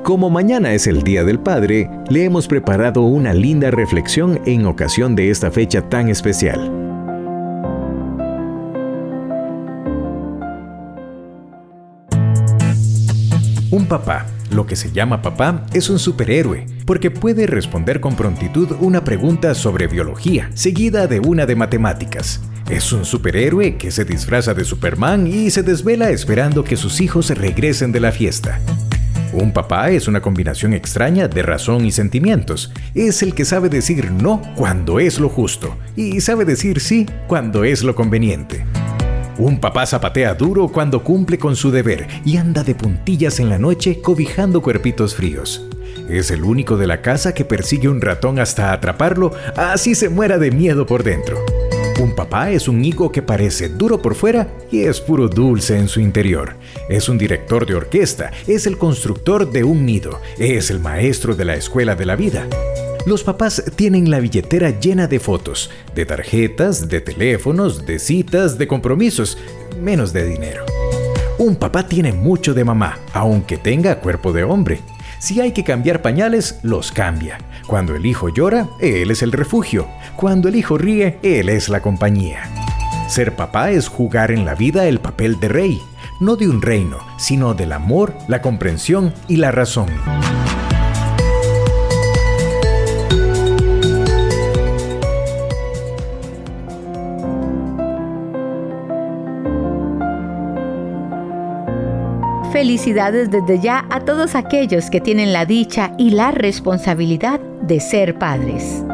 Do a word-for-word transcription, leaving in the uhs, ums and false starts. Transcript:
Como mañana es el Día del Padre, le hemos preparado una linda reflexión en ocasión de esta fecha tan especial. Un papá, lo que se llama papá, es un superhéroe, porque puede responder con prontitud una pregunta sobre biología, seguida de una de matemáticas. Es un superhéroe que se disfraza de Superman y se desvela esperando que sus hijos regresen de la fiesta. Un papá es una combinación extraña de razón y sentimientos. Es el que sabe decir no cuando es lo justo y sabe decir sí cuando es lo conveniente. Un papá zapatea duro cuando cumple con su deber y anda de puntillas en la noche cobijando cuerpitos fríos. Es el único de la casa que persigue un ratón hasta atraparlo, así se muera de miedo por dentro. Un papá es un higo que parece duro por fuera y es puro dulce en su interior. Es un director de orquesta, es el constructor de un nido, es el maestro de la escuela de la vida. Los papás tienen la billetera llena de fotos, de tarjetas, de teléfonos, de citas, de compromisos, menos de dinero. Un papá tiene mucho de mamá, aunque tenga cuerpo de hombre. Si hay que cambiar pañales, los cambia. Cuando el hijo llora, él es el refugio. Cuando el hijo ríe, él es la compañía. Ser papá es jugar en la vida el papel de rey, no de un reino, sino del amor, la comprensión y la razón. Felicidades desde ya a todos aquellos que tienen la dicha y la responsabilidad de ser padres.